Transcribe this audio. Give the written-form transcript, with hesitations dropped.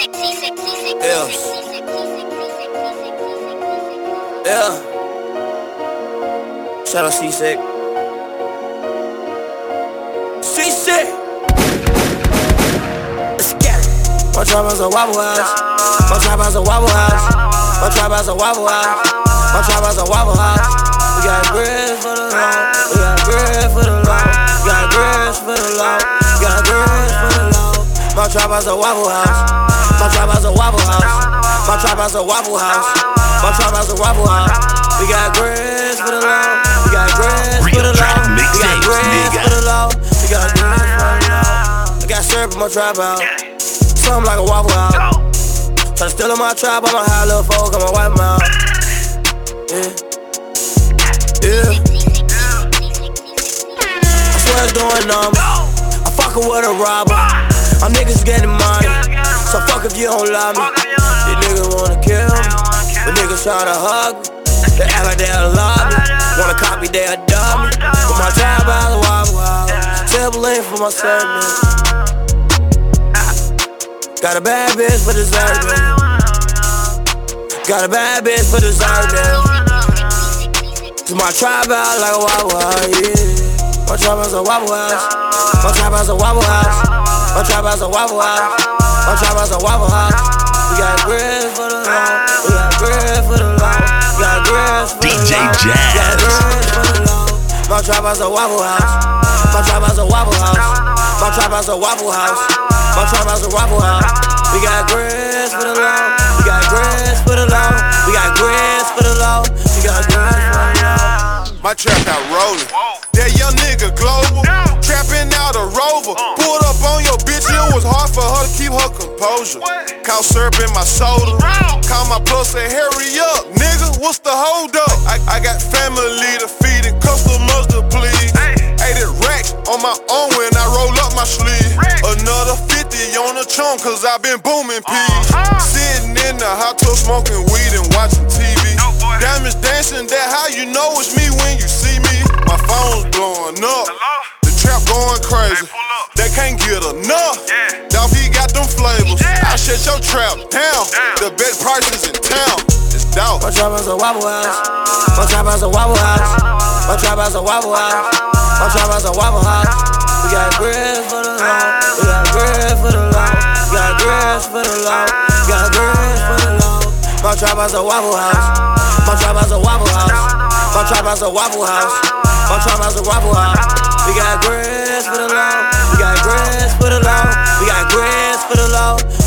Yeah. Shout out C-Sick. C-Sick. Let's get it. My trap house a Waffle House. My trap house a Waffle House. My trap house a Waffle House. My trap house a Waffle House. We got grits for the law. We got grits for the law. We got grits for the law. We got grits for the law. My trap house a Waffle House. My trap house a Waffle House. My trap house a Waffle House. My trap house a Waffle House. We got grits for the law. We got grits for the law. We got grits for the law. We got grits for the law. I got syrup in my trap house. Something like a Waffle House. Tryna steal in my trap, I'ma high little folk, I'ma wipe them out. Yeah. I swear it's doing numbers. I fuckin' with a robber. My niggas getting money, so fuck if you don't love me. These niggas wanna kill me, but niggas tryna hug me. They act like they love me, wanna copy, they a dummy. But my trap house a Waffle House, sibling for my segment. Got a bad bitch for dessert, man. Got a bad bitch for dessert, man. To my trap house like a Waffle House, yeah. My trap house a Waffle House. My trap house a Waffle House. My trap house a Waffle House. My trap house a Waffle House. We got grits for the law. We got grits for the law. We got grits for the law. DJ Jazz. We got grits for the law. My trap house a Waffle House. My trap house a Waffle House. My trap house a Waffle House. My trap house a Waffle House. We got grits for the law. We got grits for the law. We got grits for the law. We got grits for the law. My trap out rolling. That young nigga global. Trapping out a Rover. Pulled up on your bitch, it was hard for her to keep her composure. Caught syrup in my soda. Call my plus, say hurry up, nigga, what's the hold up? I got family to feed and customers to please. 80 racks on my own when I roll up my sleeve. Another 50 on the chunk, cause I been booming peas. Sitting in the hot tub smoking weed and watching TV. Diamonds dancing, that how you know it's me when you see me. My phone's blowing up, the trap going crazy. They can't get enough, Dolph, he got them flavors. I shut your trap down, the best prices in town. It's Dolph. My trap house a Waffle House. My trap house a Waffle House. My trap house a Waffle House. My trap house a Waffle House. We got grits for the law. We got grits for the law. We got grits for the law. We got grits for the law. My trap house a Waffle House. My trap house a Waffle House. My trap house a Waffle House. My trap house a Waffle House. We got grits for the law. We got grits for the law. We got grits for the law.